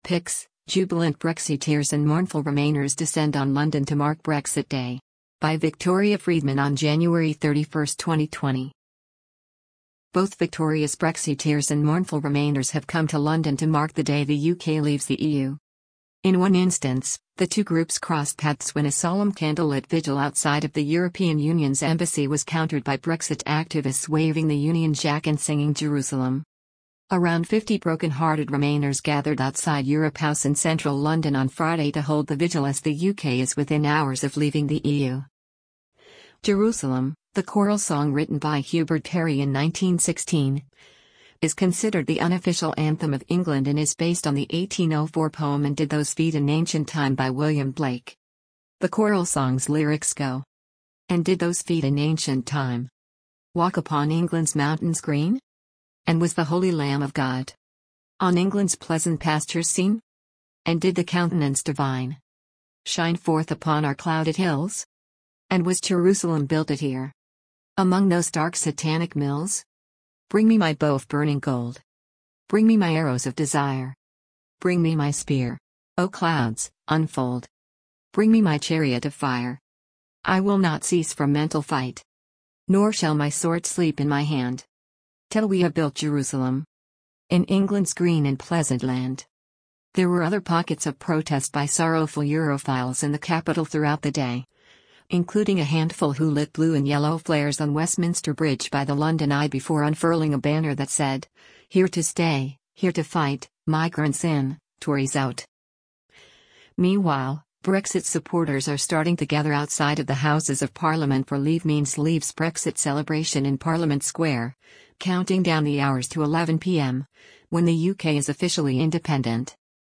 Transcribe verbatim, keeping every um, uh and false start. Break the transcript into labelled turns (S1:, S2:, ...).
S1: Pics, jubilant Brexiteers and mournful Remainers descend on London to mark Brexit Day. By Victoria Friedman on January thirty-first, twenty twenty. Both victorious Brexiteers and mournful Remainers have come to London to mark the day the U K leaves the E U. In one instance, the two groups crossed paths when a solemn candlelit vigil outside of the European Union's embassy was countered by Brexit activists waving the Union Jack and singing Jerusalem. Around fifty broken-hearted Remainers gathered outside Europe House in central London on Friday to hold the vigil as the U K is within hours of leaving the E U. Jerusalem, the choral song written by Hubert Parry in nineteen sixteen, is considered the unofficial anthem of England and is based on the eighteen oh four poem And Did Those Feet in Ancient Time by William Blake. The choral song's lyrics go, "And did those feet in ancient time walk upon England's mountains green? And was the Holy Lamb of God on England's pleasant pastures seen? And did the countenance divine shine forth upon our clouded hills? And was Jerusalem built at here among those dark satanic mills? Bring me my bow of burning gold. Bring me my arrows of desire. Bring me my spear, O clouds, unfold. Bring me my chariot of fire. I will not cease from mental fight, nor shall my sword sleep in my hand, till we have built Jerusalem in England's green and pleasant land." There were other pockets of protest by sorrowful Europhiles in the capital throughout the day, including a handful who lit blue and yellow flares on Westminster Bridge by the London Eye before unfurling a banner that said, "Here to stay, here to fight, migrants in, Tories out." Meanwhile, Brexit supporters are starting to gather outside of the Houses of Parliament for Leave Means Leave's Brexit celebration in Parliament Square, counting down the hours to eleven p m, when the U K is officially independent.